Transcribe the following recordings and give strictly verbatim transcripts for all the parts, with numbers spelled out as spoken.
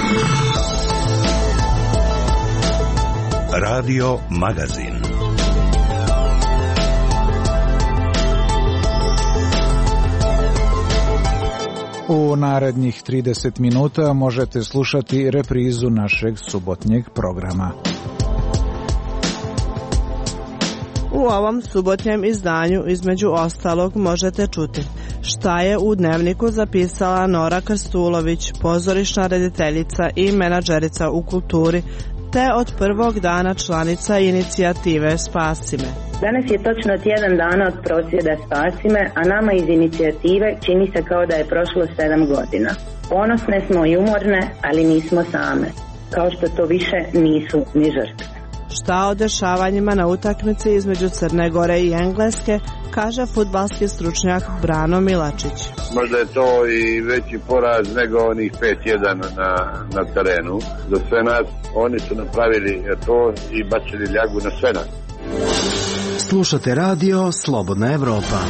Radio Magazin. U narednih trideset minuta možete slušati reprizu našeg subotnjeg programa. U ovom subotnjem izdanju između ostalog možete čuti šta je u Dnevniku zapisala Nora Krstulović, pozorišna rediteljica i menadžerica u kulturi, te od prvog dana članica inicijative Spasi me. Danas je točno tjedan dana od prosvjeda Spasi me, a nama iz inicijative čini se kao da je prošlo sedam godina. Ponosne smo i umorne, ali nismo same, kao što to više nisu ni žrtve. Šta o dešavanjima na utakmici između Crne Gore i Engleske kaže fudbalski stručnjak Brano Milačić. Možda je to i veći poraz nego onih pet jedan na, na terenu. Za sve nas oni su napravili to i bacili ljagu na sve nas. Slušate radio Slobodna Evropa.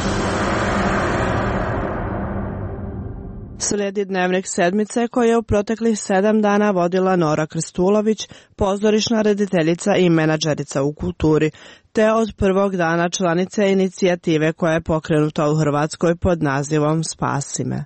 Slijedi Dnevnik sedmice koji je u proteklih sedam dana vodila Nora Krstulović, pozorišna rediteljica i menadžerica u kulturi, te od prvog dana članice inicijative koja je pokrenuta u Hrvatskoj pod nazivom Spasi me.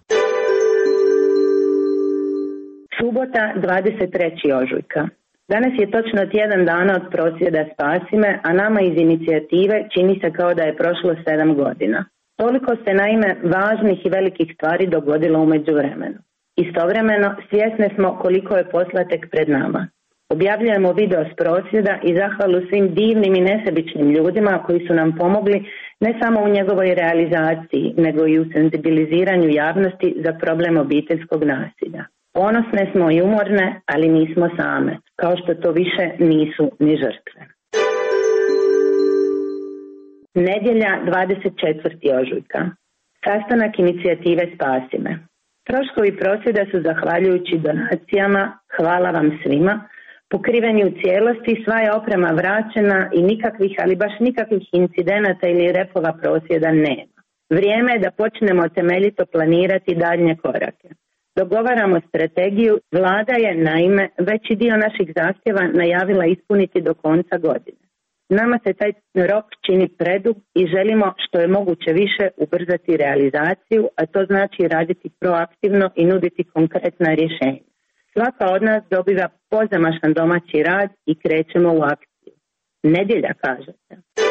Subota, dvadeset trećeg ožujka. Danas je točno tjedan dana od prosvjeda Spasi me, a nama iz inicijative čini se kao da je prošlo sedam godina. Toliko se naime važnih i velikih stvari dogodilo u međuvremenu. Istovremeno svjesni smo koliko je posla tek pred nama. Objavljujemo video s prosvjeda i zahvalu svim divnim i nesebičnim ljudima koji su nam pomogli ne samo u njegovoj realizaciji, nego i u senzibiliziranju javnosti za problem obiteljskog nasilja. Ponosne smo i umorne, ali nismo same, kao što to više nisu ni žrtve. Nedjelja, dvadeset četvrtog ožujka. Sastanak inicijative Spasi me. Troškovi prosvjeda su zahvaljujući donacijama, hvala vam svima, pokriveni u cijelosti, sva je oprema vraćena i nikakvih, ali baš nikakvih incidenata ili repova prosvjeda nema. Vrijeme je da počnemo temeljito planirati daljnje korake. Dogovaramo strategiju, vlada je naime veći dio naših zahtjeva najavila ispuniti do konca godine. Nama se taj rok čini predug i želimo što je moguće više ubrzati realizaciju, a to znači raditi proaktivno i nuditi konkretna rješenja. Svaka od nas dobiva pozamašan domaći rad i krećemo u akciju. Nedjelja, kažete.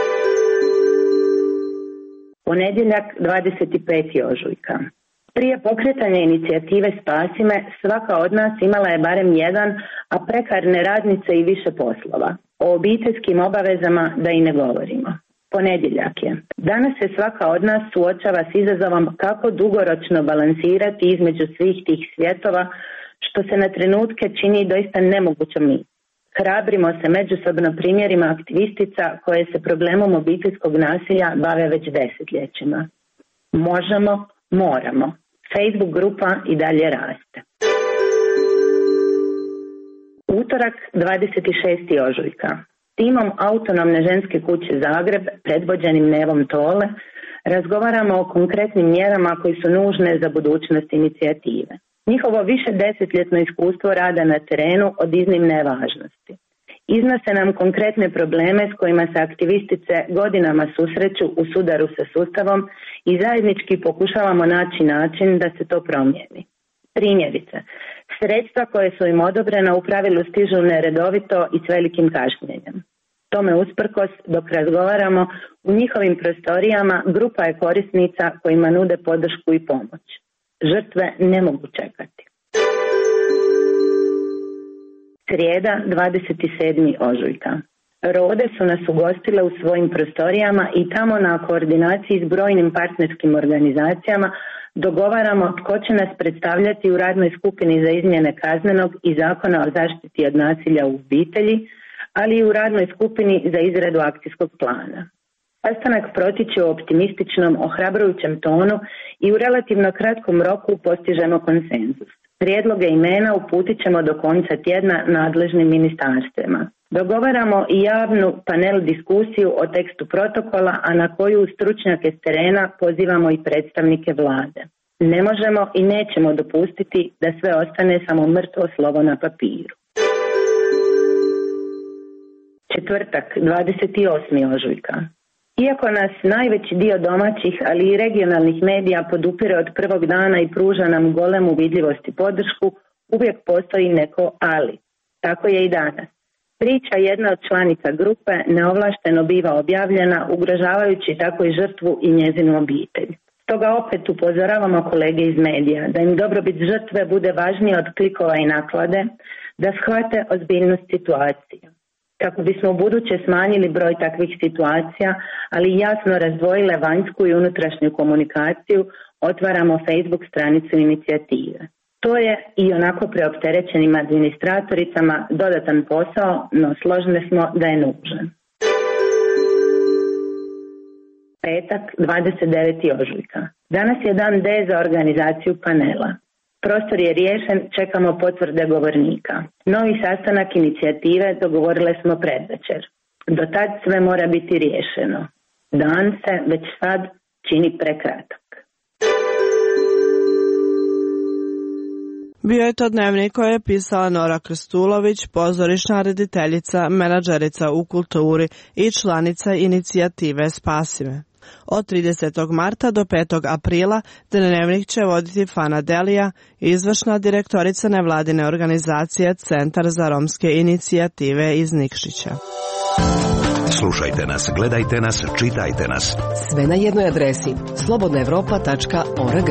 Ponedjeljak, dvadeset petog ožujka. Prije pokretanja inicijative Spasi me, svaka od nas imala je barem jedan, a prekarne radnice i više poslova. O obiteljskim obavezama da i ne govorimo. Ponedjeljak je. Danas se svaka od nas suočava s izazovom kako dugoročno balansirati između svih tih svjetova, što se na trenutke čini doista nemogućom mi. Hrabrimo se međusobno primjerima aktivistica koje se problemom obiteljskog nasilja bave već desetljećima. Možemo, moramo. Facebook grupa i dalje raste. Utorak, dvadeset šestog ožujka. Timom Autonomne ženske kuće Zagreb, predvođenim Nevom Tole, razgovaramo o konkretnim mjerama koji su nužne za budućnost inicijative. Njihovo više desetljetno iskustvo rada na terenu od iznimne važnosti. Iznose nam konkretne probleme s kojima se aktivistice godinama susreću u sudaru sa sustavom i zajednički pokušavamo naći način da se to promijeni. Primjerice, sredstva koje su im odobrena u pravilu stižu neredovito i s velikim kašnjenjem. Tome usprkos, dok razgovaramo, u njihovim prostorijama grupa je korisnica kojima nude podršku i pomoć. Žrtve ne mogu čekati. Srijeda, dvadeset sedmog ožujka. Rode su nas ugostile u svojim prostorijama i tamo na koordinaciji s brojnim partnerskim organizacijama dogovaramo tko će nas predstavljati u radnoj skupini za izmjene kaznenog i zakona o zaštiti od nasilja u obitelji, ali i u radnoj skupini za izradu akcijskog plana. Sastanak protiče u optimističnom, ohrabrujućem tonu i u relativno kratkom roku postižemo konsenzus. Prijedloge imena uputit ćemo do konca tjedna nadležnim ministarstvima. Dogovaramo i javnu panel diskusiju o tekstu protokola, a na koju stručnjake s terena pozivamo i predstavnike vlade. Ne možemo i nećemo dopustiti da sve ostane samo mrtvo slovo na papiru. Četvrtak, dvadeset osmog ožujka. Iako nas najveći dio domaćih, ali i regionalnih medija podupire od prvog dana i pruža nam golemu vidljivost i podršku, uvijek postoji neko ali. Tako je i danas. Priča jedne od članica grupe neovlašteno biva objavljena, ugrožavajući tako i žrtvu i njezinu obitelj. Stoga opet upozoravamo kolege iz medija da im dobrobit žrtve bude važnije od klikova i naklade, da shvate ozbiljnost situacije. Kako bismo u buduće smanjili broj takvih situacija, ali jasno razdvojile vanjsku i unutrašnju komunikaciju, otvaramo Facebook stranicu inicijative. To je i onako preopterećenim administratoricama dodatan posao, no složne smo da je nužan. Petak, dvadeset devetog ožujka. Danas je dan D za organizaciju panela. Prostor je riješen, čekamo potvrde govornika. Novi sastanak inicijative dogovorile smo predvečer. Do tad sve mora biti riješeno. Dan se već sad čini prekratak. Bio je to dnevnik koji je pisala Nora Krstulović, pozorišna rediteljica, menadžerica u kulturi i članica inicijative Spasi me. Od tridesetog marta do petog aprila dnevnik će voditi Fana Delija, izvršna direktorica nevladine organizacije Centar za romske inicijative iz Nikšića. Slušajte nas, gledajte nas, čitajte nas. Sve na jednoj adresi slobodna evropa tačka org.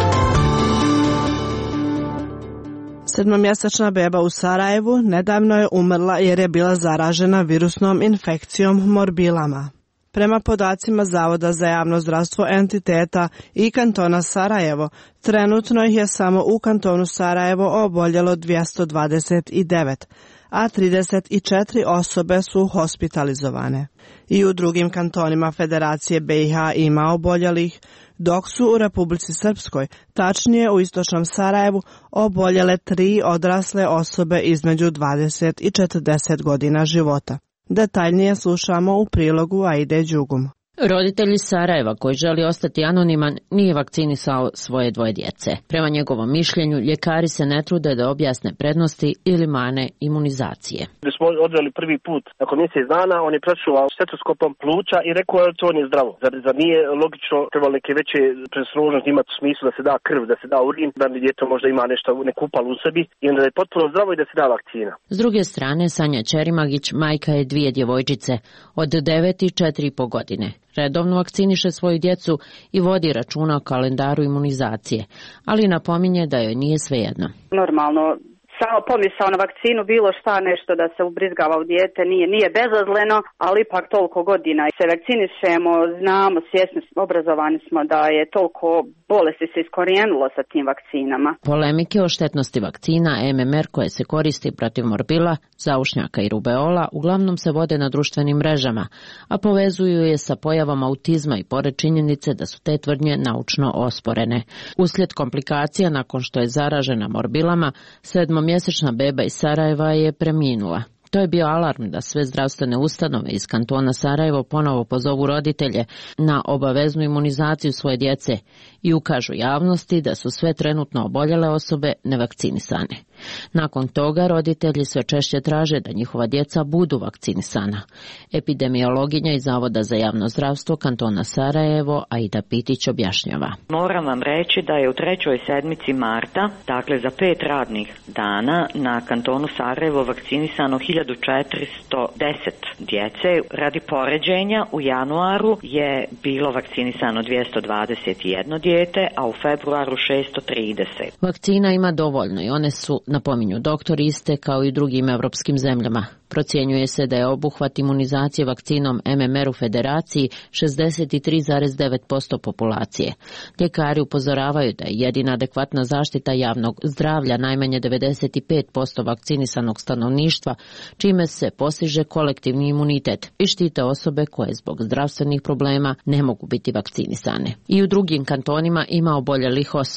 Sedmomjesečna beba u Sarajevu nedavno je umrla jer je bila zaražena virusnom infekcijom morbilama. Prema podacima Zavoda za javno zdravstvo entiteta i kantona Sarajevo, trenutno ih je samo u kantonu Sarajevo oboljelo dvjesto dvadeset devet, a trideset četiri osobe su hospitalizovane. I u drugim kantonima Federacije B i H ima oboljelih, dok su u Republici Srpskoj, tačnije u istočnom Sarajevu, oboljele tri odrasle osobe između dvadeset i četrdeset godina života. Detaljnije slušamo u prilogu Aide Đugum. Roditelj Sarajeva koji želi ostati anoniman nije vakcinisao svoje dvoje djece. Prema njegovom mišljenju, ljekari se ne trude da objasne prednosti ili mane imunizacije. Da smo odveli prvi put nakon mjesec dana, on je prečuvao stetoskopom pluća i rekao da to nije zdravo. Zar, zar nije logično trebalo neke veće predostrožnosti imati u smislu da se da krv, da se da urin, da djeto možda ima nešto, neku upalu u sebi i onda je potpuno zdravo i da se da vakcina. S druge strane, Sanja Čerimagić, majka je dvije djevojčice od devet i četiri i po godine. Redovno vakciniše svoju djecu i vodi računa o kalendaru imunizacije, ali napominje da joj nije svejedno. Normalno, samo pomisao na vakcinu, bilo šta nešto da se ubrizgava u dijete, nije, nije bezazleno, ali ipak toliko godina se vakcinišemo, znamo, svjesni, obrazovani smo da je toliko bolesti se iskorijenilo sa tim vakcinama. Polemike o štetnosti vakcina M M R koje se koristi protiv morbila, zaušnjaka i rubeola uglavnom se vode na društvenim mrežama, a povezuju je sa pojavom autizma i pored činjenice da su te tvrdnje naučno osporene. Uslijed komplikacija nakon što je zaražena morbilama, sedmomjesečna beba iz Sarajeva je preminula. To je bio alarm da sve zdravstvene ustanove iz kantona Sarajevo ponovo pozovu roditelje na obaveznu imunizaciju svoje djece i ukažu javnosti da su sve trenutno oboljele osobe nevakcinisane. Nakon toga roditelji sve češće traže da njihova djeca budu vakcinisana. Epidemiologinja iz Zavoda za javno zdravstvo kantona Sarajevo, Aida Pitić, objašnjava. Moram vam reći da je u trećoj sedmici marta, dakle za pet radnih dana, na kantonu Sarajevo vakcinisano hiljadu četiristo deset djece. Radi poređenja, u januaru je bilo vakcinisano dvjesto dvadeset jedno dijete, a u februaru šesto trideset. Vakcina ima dovoljno i one su, napominju doktori, iste kao i drugim evropskim zemljama. Procjenjuje se da je obuhvat imunizacije vakcinom M M R u Federaciji šezdeset tri zarez devet posto populacije. Ljekari upozoravaju da je jedina adekvatna zaštita javnog zdravlja najmanje devedeset pet posto vakcinisanog stanovništva, čime se postiže kolektivni imunitet i štite osobe koje zbog zdravstvenih problema ne mogu biti vakcinisane. I u drugim kantonima ima oboljelih osoba.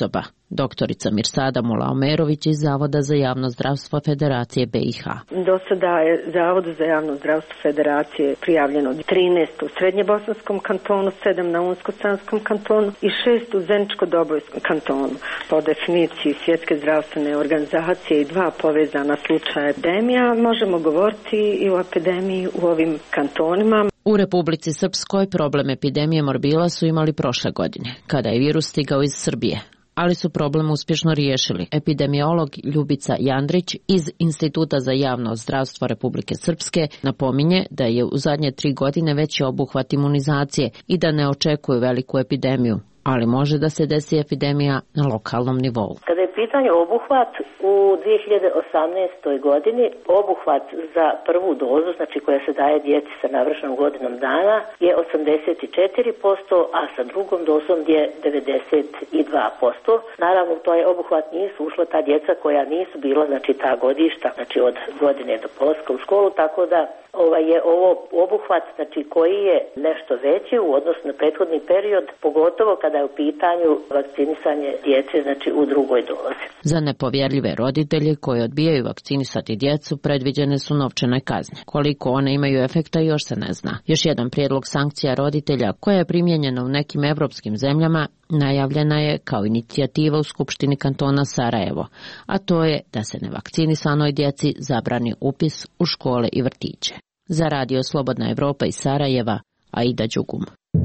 Doktorica Mirsada Mulaomerović iz Zavoda za javno zdravstvo Federacije B i H. Do sada je Zavodu za javno zdravstvo Federacije prijavljeno trinaest u Srednjebosanskom kantonu, sedam na Unsko-Sanskom kantonu i šest u Zeničko-Dobojskom kantonu. Po definiciji Svjetske zdravstvene organizacije i dva povezana slučaja epidemija možemo govoriti i o epidemiji u ovim kantonima. U Republici Srpskoj problem epidemije morbila su imali prošle godine, kada je virus stigao iz Srbije, ali su problem uspješno riješili. Epidemiolog Ljubica Jandrić iz Instituta za javno zdravstvo Republike Srpske napominje da je u zadnje tri godine veći obuhvat imunizacije i da ne očekuju veliku epidemiju, ali može da se desi epidemija na lokalnom nivou. Kada je pitanje obuhvat u dvije hiljade osamnaestoj godini, obuhvat za prvu dozu, znači koja se daje djeci sa navršenom godinom dana, je osamdeset četiri posto, a sa drugom dozom je devedeset dva posto. Naravno, u taj obuhvat nisu ušla ta djeca koja nisu bila, znači ta godišta, znači od godine do polaska u školu, tako da ovaj je ovo obuhvat, znači koji je nešto veći u odnosu na prethodni period, pogotovo kada je u pitanju vakcinisanje djece, znači u drugoj dozi. Za nepovjerljive roditelje koji odbijaju vakcinisati djecu predviđene su novčane kazne. Koliko one imaju efekta još se ne zna. Još jedan prijedlog sankcija roditelja koja je primijenjena u nekim evropskim zemljama najavljena je kao inicijativa u Skupštini kantona Sarajevo, a to je da se nevakcinisanoj djeci zabrani upis u škole i vrtiće. Za Radio Slobodna Evropa iz Sarajeva, Aida Đugum.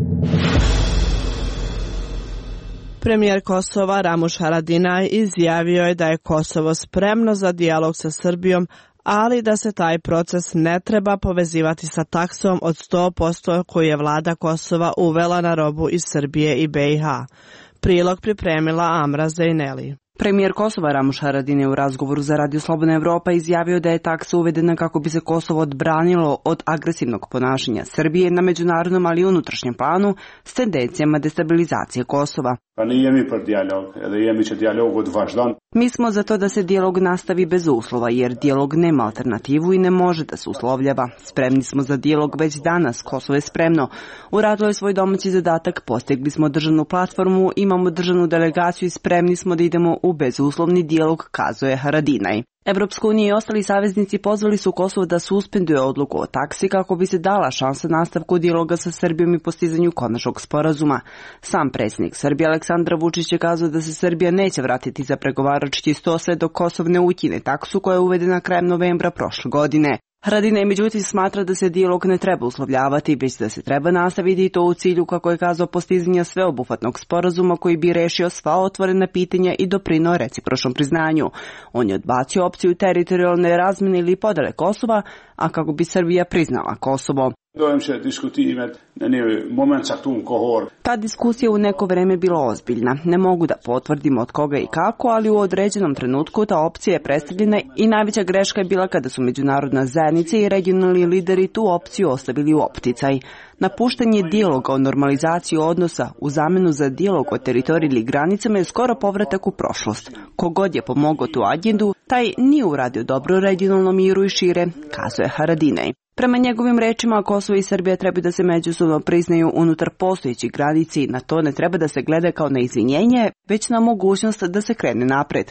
Premijer Kosova Ramuš Haradinaj izjavio je da je Kosovo spremno za dijalog sa Srbijom, ali da se taj proces ne treba povezivati sa taksom od sto posto koju je vlada Kosova uvela na robu iz Srbije i B i H. Prilog pripremila Amra Zejneli. Premijer Kosova Ramuš Haradinaj u razgovoru za Radio Slobodna Evropa izjavio da je taksa uvedena kako bi se Kosovo odbranilo od agresivnog ponašanja Srbije na međunarodnom, ali i unutrašnjem planu s tendencijama destabilizacije Kosova. Mi smo za to da se dijalog nastavi bez uslova, jer dijalog nema alternativu i ne može da se uslovljava. Spremni smo za dijalog već danas, Kosovo je spremno. Uradilo je svoj domaći zadatak, postigli smo državnu platformu, imamo državnu delegaciju i spremni smo da idemo u bezuslovni dijalog, kazuje Haradinaj. Evropska unija i ostali saveznici pozvali su Kosovo da suspenduje odluku o taksi kako bi se dala šansa nastavku dijaloga sa Srbijom i postizanju konačnog sporazuma. Sam predsjednik Srbije Aleksandar Vučić je kazao da se Srbija neće vratiti za pregovarački sto sve dok Kosovo ne ukine taksu koja je uvedena krajem novembra prošle godine. Haradinaj međutim smatra da se dijalog ne treba uslovljavati, već da se treba nastaviti i to u cilju, kako je kazao, postizanja sveobuhvatnog sporazuma koji bi rešio sva otvorena pitanja i doprineo recipročnom priznanju. On je odbacio opciju teritorijalne razmjene ili podele Kosova, a kako bi Srbija priznala Kosovo. Ta diskusija u neko vreme bila ozbiljna. Ne mogu da potvrdim od koga i kako, ali u određenom trenutku ta opcija je predstavljena i najveća greška je bila kada su međunarodna zajednica i regionalni lideri tu opciju ostavili u opticaj. Napuštanje dijaloga o normalizaciji odnosa u zamenu za dijalog o teritoriji ili granicama je skoro povratak u prošlost. Kogod je pomogao tu agendu, taj nije uradio dobro regionalnom miru i šire, kazuje Haradinaj. Prema njegovim rečima, Kosovo i Srbija treba da se međusobno priznaju unutar postojećih granici, na to ne treba da se gleda kao na izvinjenje, već na mogućnost da se krene napred.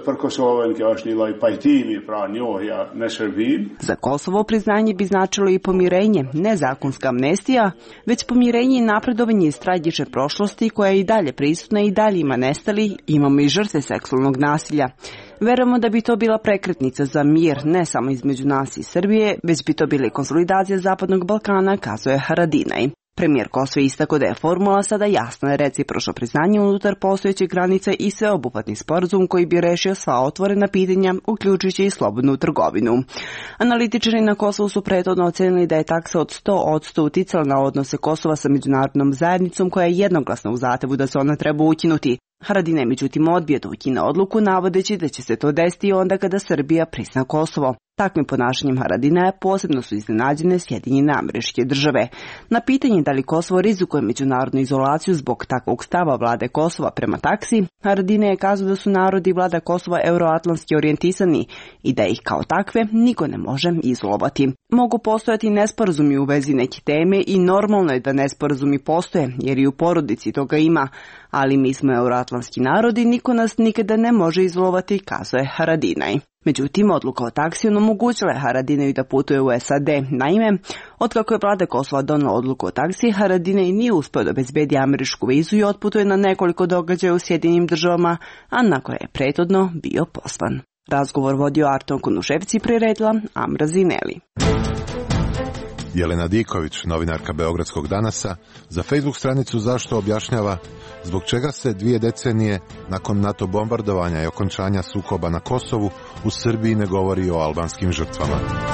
Za Kosovo priznanje bi značilo i pomirenje, ne zakonska amnestija, već pomirenje i napredovanje iz tragične prošlosti koja je i dalje prisutna i dalje ima nestali, imamo i žrtve seksualnog nasilja. Verujemo da bi to bila prekretnica za mir, ne samo između nas i Srbije, već bi to bila i konsolidacija Zapadnog Balkana, kazuje Haradinaj. Premijer Kosova istakao da je formula sada jasna, recipročno priznanje unutar postojećih granica i sveobuhvatni sporazum koji bi rešio sva otvorena pitanja, uključujući i slobodnu trgovinu. Analitičari na Kosovu su prethodno ocenili da je taksa od sto posto uticala na odnose Kosova sa međunarodnom zajednicom koja je jednoglasna u zahtevu da se ona treba ukinuti. Haradinaj međutim odbio da ukine odluku, navodeći da će se to desiti onda kada Srbija prizna Kosovo. Takvim ponašanjem Haradinaja posebno su iznenađene Sjedinjene Američke Države. Na pitanje da li Kosovo rizikuje međunarodnu izolaciju zbog takvog stava vlade Kosova prema taksi, Haradinaj je kazao da su narodi i vlada Kosova euroatlantski orijentisani i da ih kao takve niko ne može izolovati. Mogu postojati nesporazumi u vezi neke teme i normalno je da nesporazumi postoje, jer i u porodici toga ima, ali mi smo euroatlantski narod i niko nas nikada ne može izolovati, kazuje Haradinaj. Međutim, odluka o taksiju omogućila je Haradinaju da putuje u S A D. Naime, otkako je vlada Kosova donela odluku o taksiji, Haradinaj nije uspio da obezbedi američku vizu i otputuje na nekoliko događaja u Sjedinjenim državama, a na koje je prethodno bio poslan. Razgovor vodio Arton Kunuševci, priredila Amra Zineli. Jelena Diković, novinarka Beogradskog danasa, za Facebook stranicu Zašto objašnjava zbog čega se dvije decenije nakon NATO bombardovanja i okončanja sukoba na Kosovu u Srbiji ne govori o albanskim žrtvama.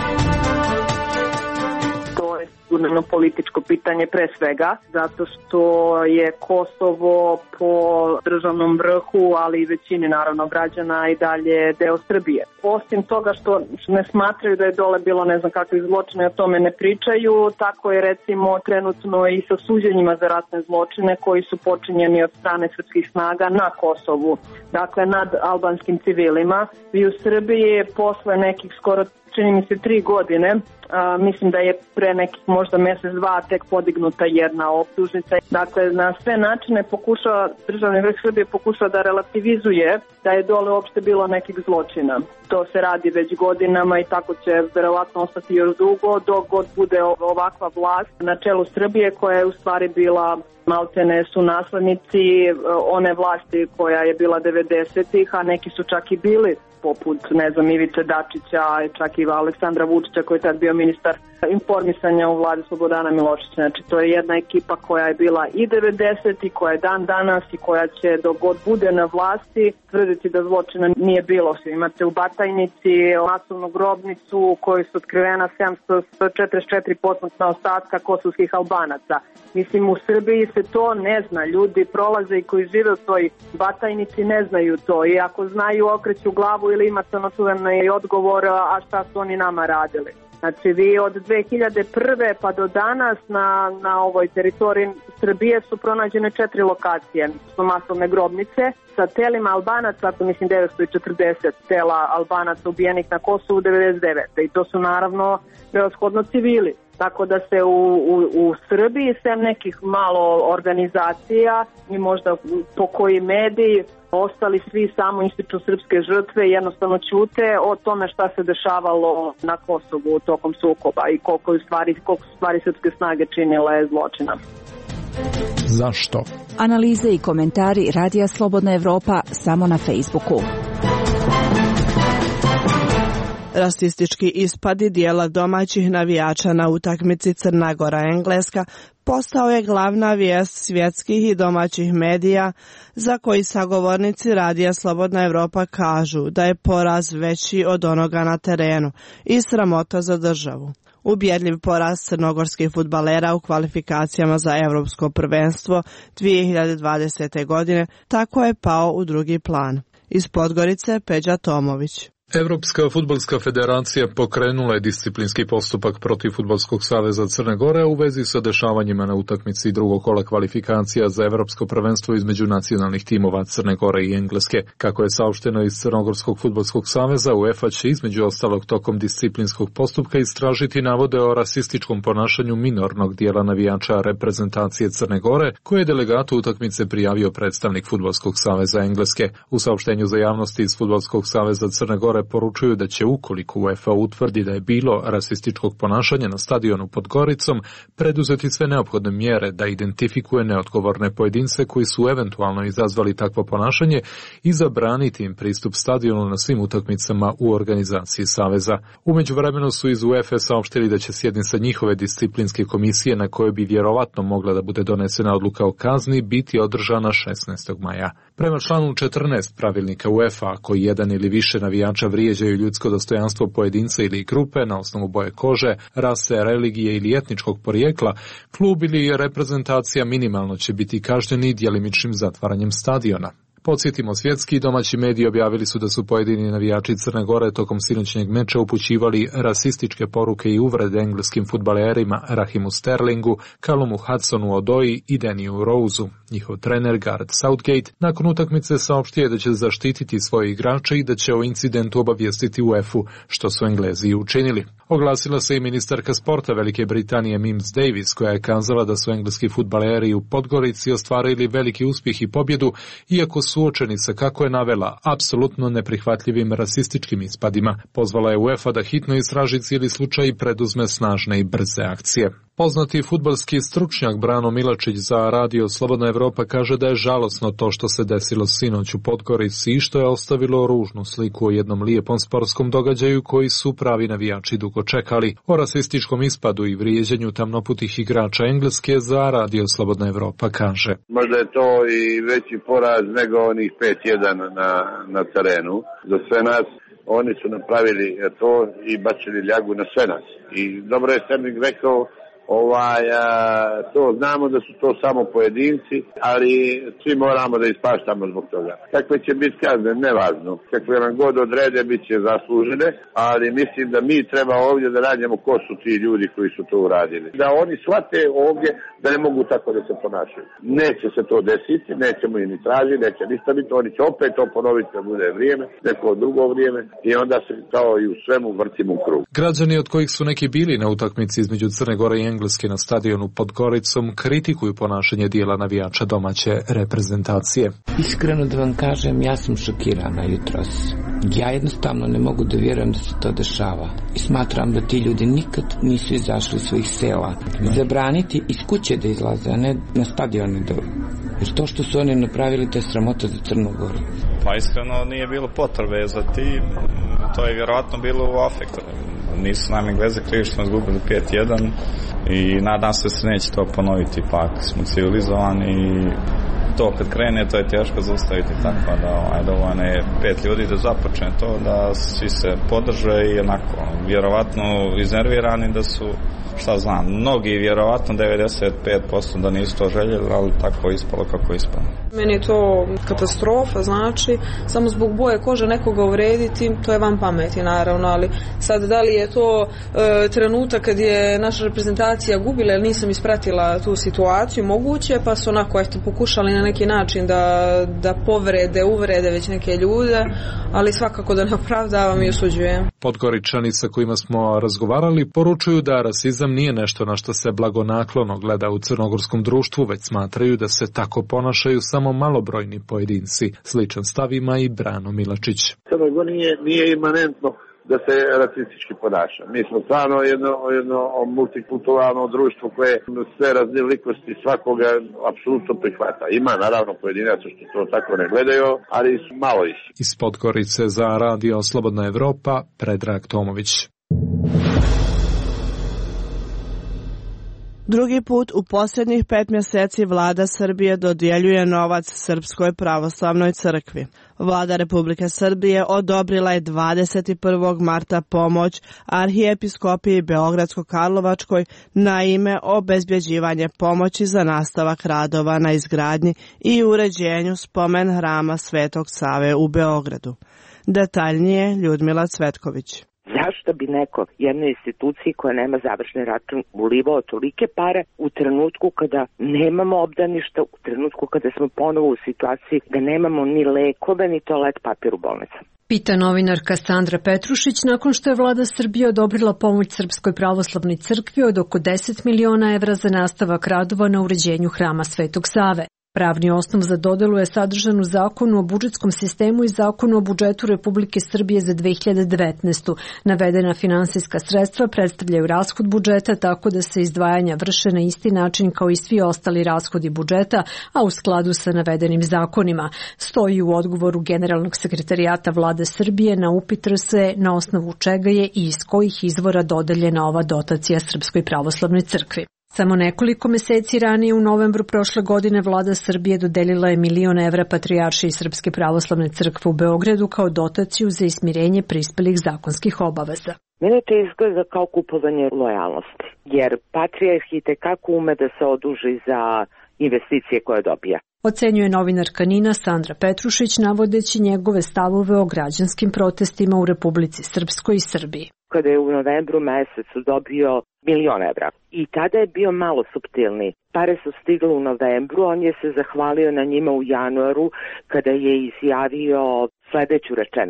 Sigurno političko pitanje pre svega, zato što je Kosovo po državnom vrhu, ali i većini naravno građana i dalje deo Srbije. Osim toga što ne smatraju da je dole bilo ne znam kakvih zločina, o tome ne pričaju, tako je recimo trenutno i sa suđenjima za ratne zločine koji su počinjeni od strane srpskih snaga na Kosovu, dakle nad albanskim civilima. I u Srbiji posle nekih skoro čini mi se tri godine, a, mislim da je pre nekih možda mjesec dva tek podignuta jedna optužnica. Dakle, na sve načine pokušava, državni vrh Srbije pokušava da relativizuje da je dole uopšte bilo nekih zločina. To se radi već godinama i tako će verovatno ostati još dugo dok god bude ovakva vlast na čelu Srbije koja je u stvari bila maltene su naslednici one vlasti koja je bila devedesetih, a neki su čak i bili poput, ne znam, Ivice Dačića, čak i Aleksandra Vučića koji je tad bio ministar informisanja u vladi Slobodana Miloševića. Znači to je jedna ekipa koja je bila i devedesetih, koja je dan danas i koja će dok god bude na vlasti tvrditi da zločina nije bilo. Imate u Batajnici masovnu grobnicu u kojoj su otkrivena sedamsto četrdeset četiri posmrtna ostatka kosovskih Albanaca. Mislim, u Srbiji se to ne zna. Ljudi prolaze i koji žive u toj Batajnici ne znaju to i ako znaju okreću glavu ili imate ono čuveni odgovor a šta su oni nama radili. Znači vi od dve hiljade prve pa do danas na, na ovoj teritoriji Srbije su pronađene četiri lokacije. Su masovne grobnice sa telima Albanaca, ako mislim devetsto četrdeset tela Albanaca ubijenih na Kosovu devedeset devete i to su naravno prevashodno civili. Tako da se u, u, u Srbiji sem nekih malo organizacija i možda po koji mediji ostali svi samo ističu srpske žrtve i jednostavno ćute o tome šta se dešavalo na Kosovu tokom sukoba i koliko, u stvari, koliko su stvari srpske snage činile zločina. Zašto? Analize i komentari Radija Slobodna Evropa samo na Facebooku. Rasistički ispadi dijela domaćih navijača na utakmici Crna Gora-Engleska postao je glavna vijest svjetskih i domaćih medija za koji sagovornici Radija Slobodna Evropa kažu da je poraz veći od onoga na terenu i sramota za državu. Ubjedljiv poraz crnogorskih fudbalera u kvalifikacijama za Evropsko prvenstvo dvije hiljade dvadesete. godine tako je pao u drugi plan. Iz Podgorice Peđa Tomović. Evropska fudbalska federacija pokrenula je disciplinski postupak protiv Fudbalskog saveza Crne Gore u vezi sa dešavanjima na utakmici drugog kola kvalifikacija za Evropsko prvenstvo između nacionalnih timova Crne Gore i Engleske. Kako je saopšteno iz Crnogorskog fudbalskog saveza, UEFA će između ostalog tokom disciplinskog postupka istražiti navode o rasističkom ponašanju minornog dijela navijača reprezentacije Crne Gore, koje je delegatu utakmice prijavio predstavnik Fudbalskog saveza Engleske. U saopštenju za javnosti iz Fudbalskog saveza Crne Gore poručuju da će, ukoliko UEFA utvrdi da je bilo rasističkog ponašanja na stadionu pod Goricom, preduzeti sve neophodne mjere da identifikuje neodgovorne pojedince koji su eventualno izazvali takvo ponašanje i zabraniti im pristup stadionu na svim utakmicama u organizaciji saveza. U međuvremenu su iz UEFA saopštili da će sjednica njihove disciplinske komisije, na kojoj bi vjerovatno mogla da bude donesena odluka o kazni, biti održana šesnaestog maja. Prema članu četrnaest pravilnika UEFA, ako jedan ili više navijača vrijeđaju ljudsko dostojanstvo pojedinca ili grupe na osnovu boje kože, rase, religije ili etničkog porijekla, klub ili reprezentacija minimalno će biti kažnjeni djelimičnim zatvaranjem stadiona. Podsjetimo, svjetski i domaći mediji objavili su da su pojedini navijači Crne Gore tokom sinoćnjeg meča upućivali rasističke poruke i uvrede engleskim fudbalerima Rahimu Sterlingu, Callumu Hudsonu-Odoi i Dannyju Roseu. Njihov trener Gareth Southgate nakon utakmice saopštio je da će zaštititi svoje igrače i da će o incidentu obavijestiti UEFA, što su Englezi i učinili. Oglasila se i ministarka sporta Velike Britanije Mims Davis, koja je kazala da su engleski fudbaleri u Podgorici ostvarili veliki uspjeh i pobjedu, iako suočeni sa, kako je navela, apsolutno neprihvatljivim rasističkim ispadima. Pozvala je UEFA da hitno istraži cijeli slučaj i preduzme snažne i brze akcije. Poznati fudbalski stručnjak Brano Milačić za radio Slobodna Evropa kaže da je žalosno to što se desilo sinoć u Podgorici i što je ostavilo ružnu sliku o jednom lijepom sportskom događaju koji su pravi navijači dugo čekali. O rasističkom ispadu i vrijeđanju tamnoputih igrača Engleske za radio Slobodna Evropa kaže: Možda je to i veći poraz nego onih pet jedan na, na terenu. Za sve nas oni su napravili to i bačili ljagu na sve nas. I dobro je Sterling rekao, Ovaj, a, to znamo da su to samo pojedinci, ali svi moramo da ispaštamo zbog toga. Kakve će biti kazne, nevažno. Kakve nam god odrede, bit će zaslužene, ali mislim da mi treba ovdje da radimo ko su ti ljudi koji su to uradili. Da oni shvate ovdje da ne mogu tako da se ponašaju. Neće se to desiti, nećemo i ni tražiti, neće ništa biti, oni će opet to ponoviti kad bude vrijeme, neko drugo vrijeme i onda se kao i u svemu vrtimo u krug. Građani od kojih su neki bili na utakmici između Crne Gore i Engleske na stadionu pod Goricom kritikuju ponašanje dijela navijača domaće reprezentacije. Iskreno da vam kažem, ja sam šokirana jutros. Ja jednostavno ne mogu da vjerujem da se to dešava. I smatram da ti ljudi nikad nisu izašli iz svojih sela. Zabraniti iz kuće da izlaze, a ne na stadione da... Jer to što su oni napravili, to je sramota za Crnu Goru. Pa iskreno nije bilo potrebe za tim. To je vjerojatno bilo u afektu. Nisu nam Engleze krivi što smo izgubili pet jedan i nadam se da se neće to ponoviti, ipak smo civilizovani i to kad krene to je teško zaustaviti, tako da ovaj, dovoljno je pet ljudi da započne to, da svi se podrže i onako vjerovatno iznervirani da su, šta znam, mnogi vjerovatno devedeset pet posto da nisu to željeli, ali tako je ispalo kako je ispalo. Meni je to katastrofa, znači samo zbog boje kože nekoga uvrediti, to je van pameti naravno, ali sad da li je to e, trenutak kad je naša reprezentacija gubila, jer nisam ispratila tu situaciju, moguće, pa su onako eto pokušali na neki način da, da povrede, uvrede već neke ljude, ali svakako da ne opravdavam i osuđujem. Podgoričani sa kojima smo razgovarali poručuju da rasizam nije nešto na što se blagonaklono gleda u crnogorskom društvu, već smatraju da se tako ponašaju samo malobrojni pojedinci. Sličan stav ima i Brano Milačić. Crnoj Gori nije, nije imanentno da se rasistički ponaša. Mi smo stvarno jedno, jedno multikulturalno društvo koje sve raznolikosti svakoga apsolutno prihvata. Ima naravno pojedinaca što to tako ne gledaju, ali malo ih. Iz Podgorice za radio Slobodna Evropa, Predrag Tomović. Drugi put u posljednjih pet mjeseci vlada Srbije dodjeljuje novac Srpskoj pravoslavnoj crkvi. Vlada Republike Srbije odobrila je dvadeset prvog marta pomoć Arhijepiskopiji Beogradsko-Karlovačkoj na ime obezbjeđivanje pomoći za nastavak radova na izgradnji i uređenju spomen hrama Svetog Save u Beogradu. Detaljnije Ljudmila Cvetković. Zašto bi neko jednoj instituciji koja nema završni račun ulivao tolike pare u trenutku kada nemamo obdaništa, u trenutku kada smo ponovo u situaciji da nemamo ni lekove ni toalet papir u bolnicama? Pita novinarka Sandra Petrušić nakon što je vlada Srbije odobrila pomoć Srpskoj pravoslavnoj crkvi od oko deset miliona evra za nastavak radova na uređenju hrama Svetog Save. Pravni osnov za dodelu je sadržan u Zakonu o budžetskom sistemu i Zakonu o budžetu Republike Srbije za dve hiljade devetnaestu. Navedena finansijska sredstva predstavljaju rashod budžeta tako da se izdvajanja vrše na isti način kao i svi ostali rashodi budžeta, a u skladu sa navedenim zakonima. Stoji u odgovoru Generalnog sekretarijata vlade Srbije na upit R S E na osnovu čega je i iz kojih izvora dodeljena ova dotacija Srpskoj pravoslavnoj crkvi. Samo nekoliko meseci ranije u novembru prošle godine vlada Srbije dodelila je milion evra Patrijaršiji Srpske pravoslavne crkve u Beogradu kao dotaciju za ismirenje prispelih zakonskih obaveza. Mene to izgleda kao kupovanje lojalnosti, jer Patrijarh i tekako ume da se oduži za investicije koje dobija. Ocenjuje novinarka Nina Sandra Petrušić navodeći njegove stavove o građanskim protestima u Republici Srpskoj i Srbiji. Kada je u novembru mesecu dobio milion evra i tada je bio malo suptilni. Pare su stigle u novembru, on je se zahvalio na njima u januaru kada je izjavio sljedeću rečenicu.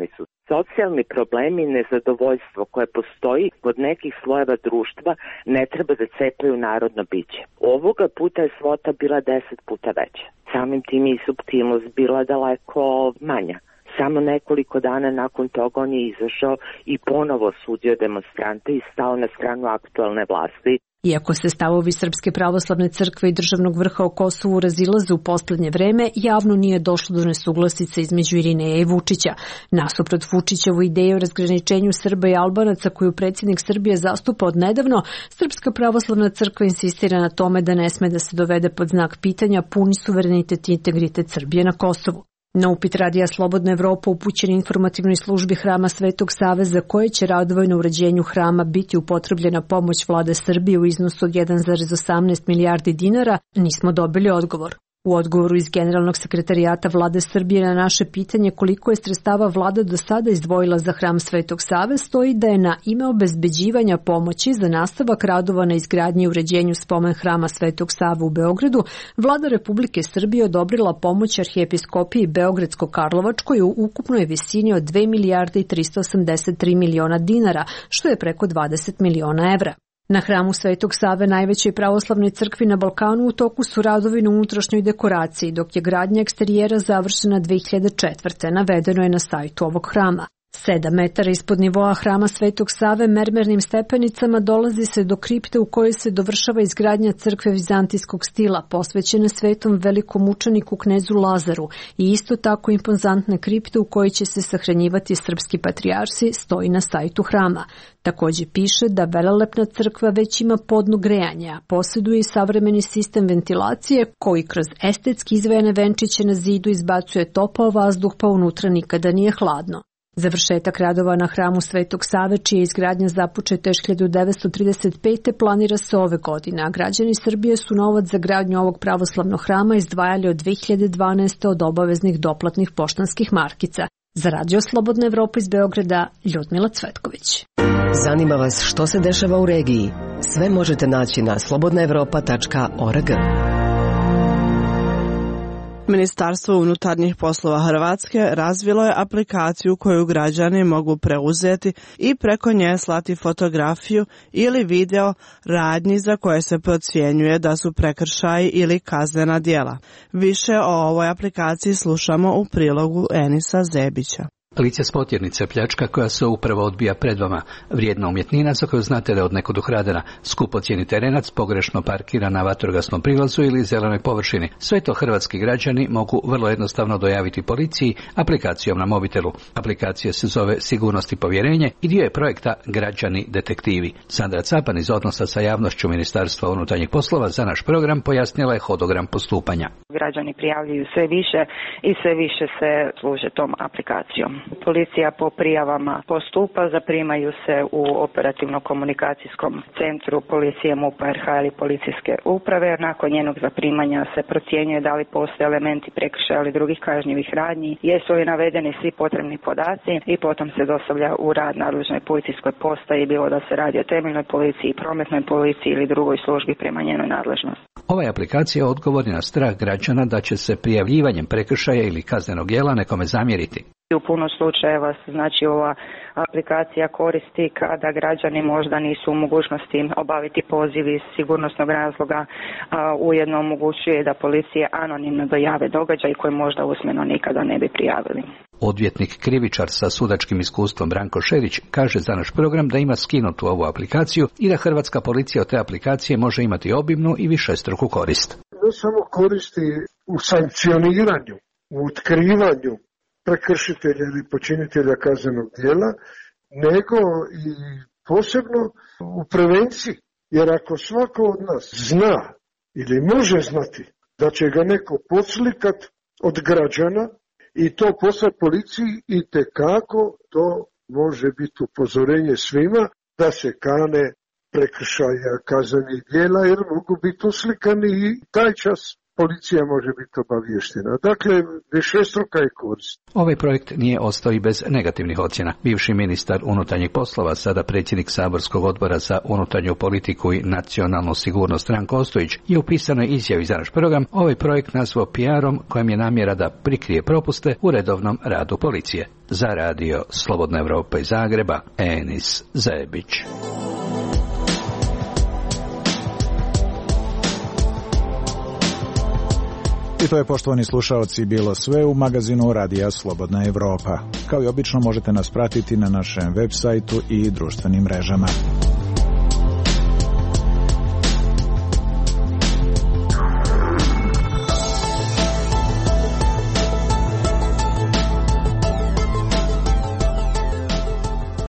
Socijalni problemi i nezadovoljstvo koje postoji kod nekih slojeva društva ne treba da cepaju narodno biće. Ovoga puta je svota bila deset puta veća. Samim tim i suptilnost bila daleko manja. Samo nekoliko dana nakon toga on je izašao i ponovo sudio demonstrante i stao na stranu aktualne vlasti. Iako se stavovi Srpske pravoslavne crkve i državnog vrha o Kosovu razilaze u poslednje vreme, javno nije došlo do nesuglasice između Irineja i Vučića. Nasuprot Vučićevu ideju o razgraničenju Srba i Albanaca koju predsjednik Srbije zastupa od nedavno, Srpska pravoslavna crkva insistira na tome da ne sme da se dovede pod znak pitanja puni suverenitet i integritet Srbije na Kosovu. Na upit Radija Slobodna Evropa upućen informativnoj službi Hrama Svetog Save za koje će radovoj na uređenju hrama biti upotrebljena pomoć vlade Srbije u iznosu od jedan zarez osamnaest milijardi dinara, nismo dobili odgovor. U odgovoru iz Generalnog sekretarijata vlade Srbije na naše pitanje koliko je sredstava vlada do sada izdvojila za Hram Svetog Save stoji da je na ime obezbeđivanja pomoći za nastavak radova na izgradnji i uređenju spomen Hrama Svetog Save u Beogradu, vlada Republike Srbije odobrila pomoć arhijepiskopiji Beogradsko-Karlovačkoj u ukupnoj visini od dve milijarde i tristo osamdeset tri miliona dinara, što je preko dvadeset miliona evra. Na Hramu Svetog Save, najvećoj pravoslavnoj crkvi na Balkanu, u toku su radovi na unutrašnjoj dekoraciji, dok je gradnja eksterijera završena dve hiljade četvrte. Navedeno je na sajtu ovog hrama. Sedam metara ispod nivoa Hrama Svetog Save mermernim stepenicama dolazi se do kripte u kojoj se dovršava izgradnja crkve vizantijskog stila, posvećene svetom velikom mučeniku knezu Lazaru, i isto tako impozantne kripte u kojoj će se sahranjivati srpski patrijarsi stoji na sajtu hrama. Takođe piše da velelepna crkva već ima podno grejanje, a posjeduje i savremeni sistem ventilacije koji kroz estetski izvejane venčiće na zidu izbacuje topao vazduh pa unutra nikada nije hladno. Završetak radova na Hramu Svetog Save, čija je izgradnja započeta još hiljadu devetsto trideset pete. planira se ove godine, a građani Srbije su novac za gradnju ovog pravoslavnog hrama izdvajali od dve hiljade dvanaeste. od obaveznih doplatnih poštanskih markica. Za Radio Slobodna Evropa iz Beograda, Ljudmila Cvetković. Zanima vas što se dešava u regiji? Sve možete naći na slobodna evropa tačka org. Ministarstvo unutarnjih poslova Hrvatske razvilo je aplikaciju koju građani mogu preuzeti i preko nje slati fotografiju ili video radnji za koje se procjenjuje da su prekršaji ili kaznena djela. Više o ovoj aplikaciji slušamo u prilogu Enisa Zebića. Lice spotjernice, pljačka koja se upravo odbija pred vama, vrijedna umjetnina za koju znate da je od nekud ukradena, skupocjeni terenac, pogrešno parkira na vatrogasnom prilazu ili zelenoj površini. Sve to hrvatski građani mogu vrlo jednostavno dojaviti policiji aplikacijom na mobitelu. Aplikacija se zove Sigurnost i povjerenje i dio je projekta Građani detektivi. Sandra Capan iz odnosa sa javnošću Ministarstva unutarnjih poslova za naš program pojasnila je hodogram postupanja. Građani prijavljuju sve više i sve više se služe tom aplikacijom. Policija po prijavama postupa, zaprimaju se u operativno-komunikacijskom centru policije MUP R H ili policijske uprave. Nakon njenog zaprimanja se procjenjuje da li postoje elementi prekršaja ili drugih kažnjivih radnji, jesu li navedeni svi potrebni podaci i potom se dostavlja u rad nadležnoj policijskoj postaji, bilo da se radi o temeljnoj policiji, prometnoj policiji ili drugoj službi prema njenoj nadležnosti. Ova je aplikacija odgovor na strah građana da će se prijavljivanjem prekršaja ili kaznenog djela nekome zamjeriti. U puno slučajeva se znači ova aplikacija koristi kada građani možda nisu u mogućnosti obaviti poziv iz sigurnosnog razloga, a ujedno omogućuje da policija anonimno dojave događaj koji možda usmeno nikada ne bi prijavili. Odvjetnik krivičar sa sudačkim iskustvom Branko Šerić kaže za naš program da ima skinutu ovu aplikaciju i da hrvatska policija od te aplikacije može imati obimnu i višestruku korist. Ne samo koristi u sankcioniranju, u otkrivanju prekršitelja ili počinitelja kaznenog djela, nego i posebno u prevenciji. Jer ako svako od nas zna ili može znati da će ga neko podslikat od građana i to poslati policiji, i tekako to može biti upozorenje svima da se kane prekršaja kaznenih djela, jer mogu biti uslikani i taj čas policija može biti obavještena. Dakle, višestruka je korist. Ovaj projekt nije ostao i bez negativnih ocjena. Bivši ministar unutarnjih poslova, sada predsjednik saborskog odbora za unutarnju politiku i nacionalnu sigurnost Ranko Ostojić, je u pisanoj izjavi za naš program ovaj projekt nazvao P R-om kojem je namjera da prikrije propuste u redovnom radu policije. Za radio Slobodna Evropa iz Zagreba, Enis Zebić. I to je, poštovani slušaoci, bilo sve u magazinu Radija Slobodna Evropa. Kao i obično možete nas pratiti na našem web sajtu i društvenim mrežama.